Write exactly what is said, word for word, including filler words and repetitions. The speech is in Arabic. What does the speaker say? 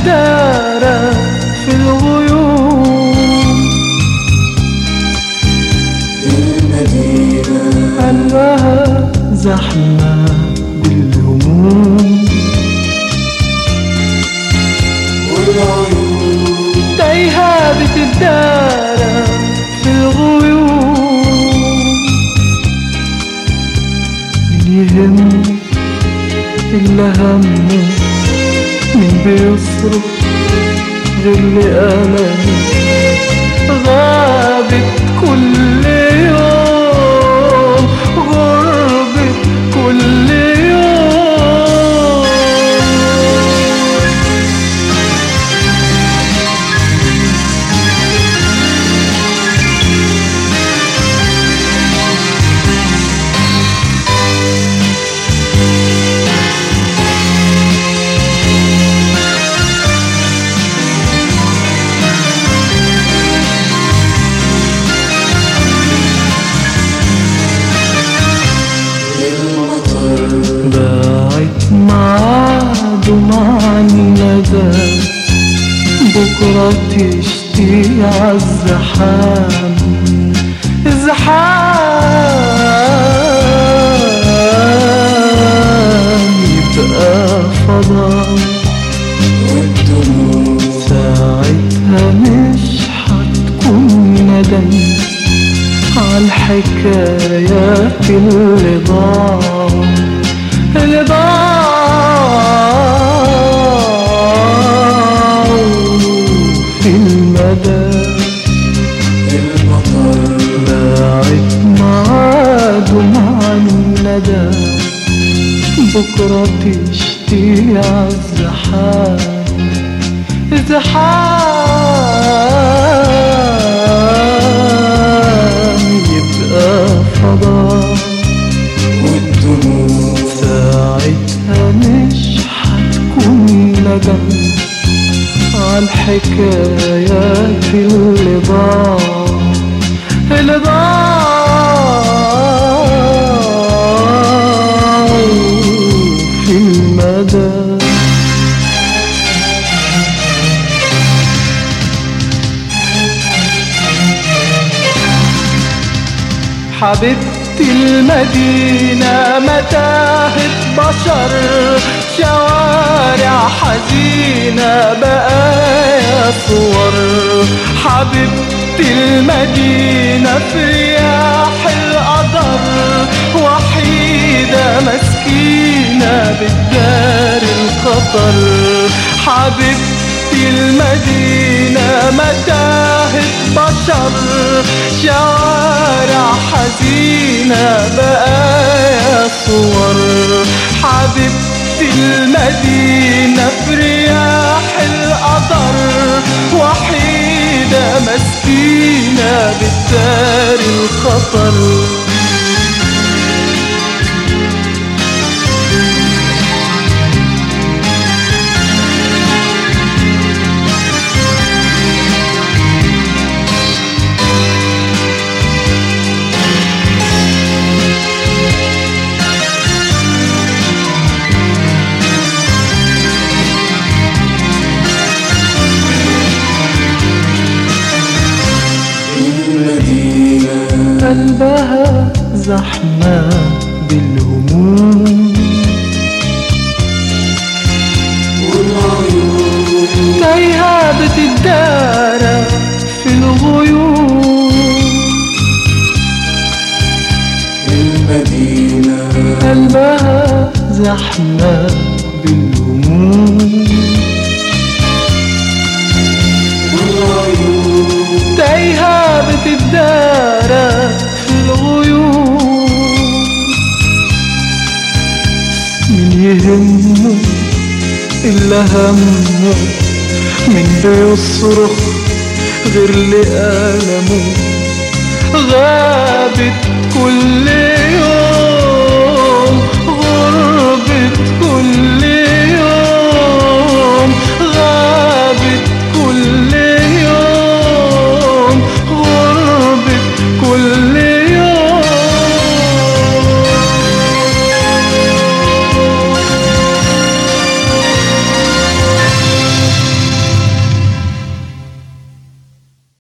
تدارى في الغيوم. المدينة قلبها زحمة بالهموم، والعيون تايهة بتدارى في الغيوم. مين يهمه إلا همه، مين بيصرخ غير لألمه. غابت كل يوم، غربت كل يوم. باعت معاد ومع الندى، بكرة تشتي عالزحام. الزحام يبقى فضاء، والدموع ساعتها مش هتكون ندم عالحكايات اللي ضاعوا، اللي ضاعوا في المدى. المطر باعت معاد ومع الندى، بكرة تشتي عالزحام. الزحام يبقى فضاء، والدموع ساعتها مش هتكون ندم عالحكايات اللي ضاعوا، اللي ضاعوا في المدى. حبيبتي المدينة متاهة بشر، شوارع حزينة بقايا صور. حبيبتي المدينة في رياح القدر، وحيدة مسكينة بتدار الخطر. حبيبتي المدينة متاهة بشر، شوارع حزينة بقايا صور. حبيبتي المدينة في رياح القدر، وحيدة مسكينة بتدار الخطر. قلبها زحمة بالهموم، والعيون تايهة بتدارى في الغيوم. المدينة قلبها زحمة بالهموم، والعيون تايهة بتدارى في الغيوم. مين يهمه إلا همه، مين بيصرخ غير لألمه. غابت كل